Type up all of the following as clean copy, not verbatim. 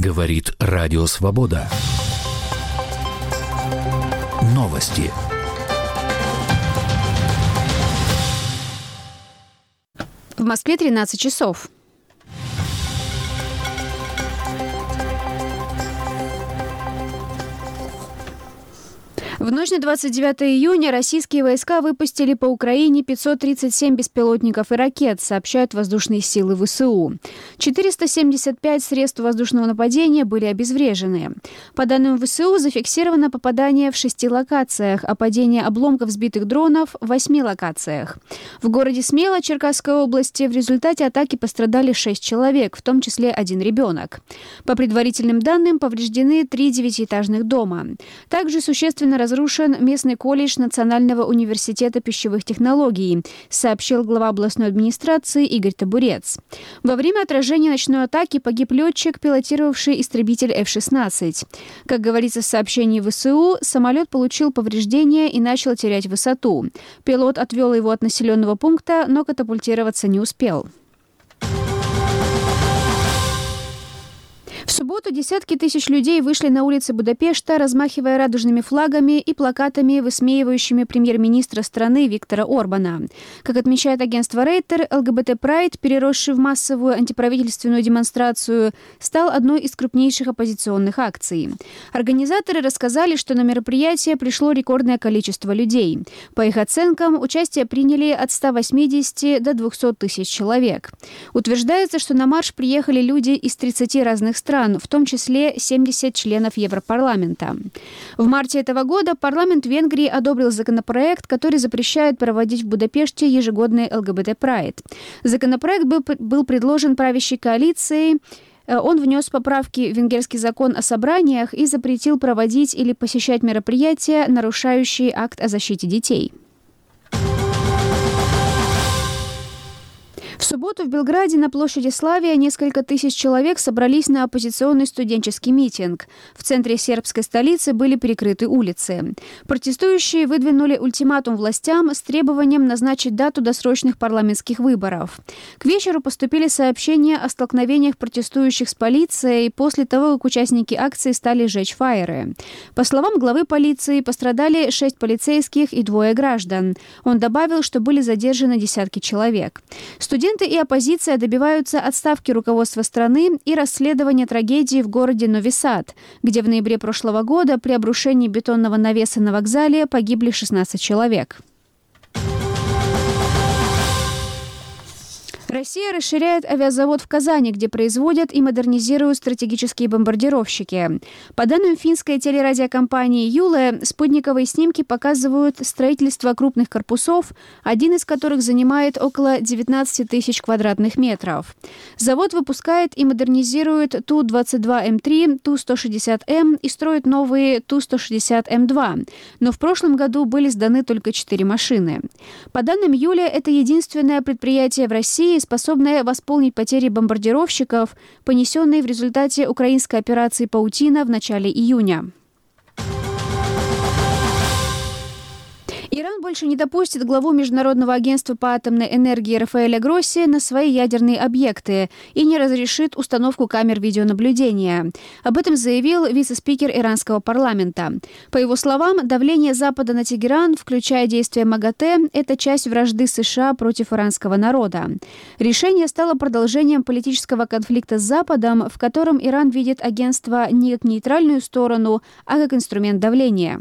Говорит Радио Свобода. Новости. В Москве 13 часов. В ночь на 29 июня российские войска выпустили по Украине 537 беспилотников и ракет, сообщают воздушные силы ВСУ. 475 средств воздушного нападения были обезврежены. По данным ВСУ, зафиксировано попадание в 6 локациях, а падение обломков сбитых дронов в 8 локациях. В городе Смело Черкасской области в результате атаки пострадали 6 человек, в том числе 1 ребенок. По предварительным данным, повреждены 3 девятиэтажных дома. Также существенно разрушен местный колледж Национального университета пищевых технологий, сообщил глава областной администрации Игорь Табурец. Во время отражения ночной атаки погиб летчик, пилотировавший истребитель F-16. Как говорится в сообщении ВСУ, самолет получил повреждения и начал терять высоту. Пилот отвел его от населенного пункта, но катапультироваться не успел. В субботу десятки тысяч людей вышли на улицы Будапешта, размахивая радужными флагами и плакатами, высмеивающими премьер-министра страны Виктора Орбана. Как отмечает агентство Рейтер, ЛГБТ-прайд, переросший в массовую антиправительственную демонстрацию, стал одной из крупнейших оппозиционных акций. Организаторы рассказали, что на мероприятие пришло рекордное количество людей. По их оценкам, участие приняли от 180 до 200 тысяч человек. Утверждается, что на марш приехали люди из 30 разных стран, в том числе 70 членов Европарламента. В марте этого года парламент Венгрии одобрил законопроект, который запрещает проводить в Будапеште ежегодный ЛГБТ-прайд. Законопроект был предложен правящей коалицией. Он внес поправки в венгерский закон о собраниях и запретил проводить или посещать мероприятия, нарушающие акт о защите детей. В субботу в Белграде на площади Славия несколько тысяч человек собрались на оппозиционный студенческий митинг. В центре сербской столицы были перекрыты улицы. Протестующие выдвинули ультиматум властям с требованием назначить дату досрочных парламентских выборов. К вечеру поступили сообщения о столкновениях протестующих с полицией после того, как участники акции стали жечь фаеры. По словам главы полиции, пострадали 6 полицейских и 2 граждан. Он добавил, что были задержаны десятки человек. Студенты и оппозиция добиваются отставки руководства страны и расследования трагедии в городе Нови Сад, где в ноябре прошлого года при обрушении бетонного навеса на вокзале погибли 16 человек. Россия расширяет авиазавод в Казани, где производят и модернизируют стратегические бомбардировщики. По данным финской телерадиокомпании «Юле», спутниковые снимки показывают строительство крупных корпусов, один из которых занимает около 19 тысяч квадратных метров. Завод выпускает и модернизирует Ту-22М3, Ту-160М и строит новые Ту-160М2. Но в прошлом году были сданы только 4 машины. По данным «Юле», это единственное предприятие в России, способная восполнить потери бомбардировщиков, понесенные в результате украинской операции «Паутина» в начале июня. Иран больше не допустит главу Международного агентства по атомной энергии Рафаэля Гросси на свои ядерные объекты и не разрешит установку камер видеонаблюдения. Об этом заявил вице-спикер иранского парламента. По его словам, давление Запада на Тегеран, включая действия МАГАТЭ, это часть вражды США против иранского народа. Решение стало продолжением политического конфликта с Западом, в котором Иран видит агентство не как нейтральную сторону, а как инструмент давления.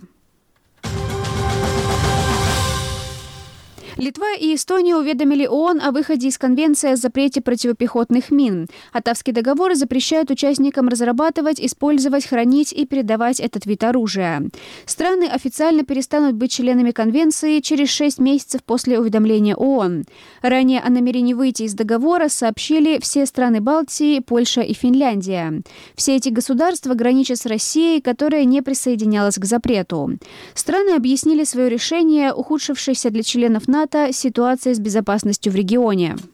Литва и Эстония уведомили ООН о выходе из Конвенции о запрете противопехотных мин. Оттавский договор запрещает участникам разрабатывать, использовать, хранить и передавать этот вид оружия. Страны официально перестанут быть членами Конвенции через 6 месяцев после уведомления ООН. Ранее о намерении выйти из договора сообщили все страны Балтии, Польша и Финляндия. Все эти государства граничат с Россией, которая не присоединялась к запрету. Страны объяснили свое решение ухудшившейся для членов НАТО ситуации с безопасностью в регионе.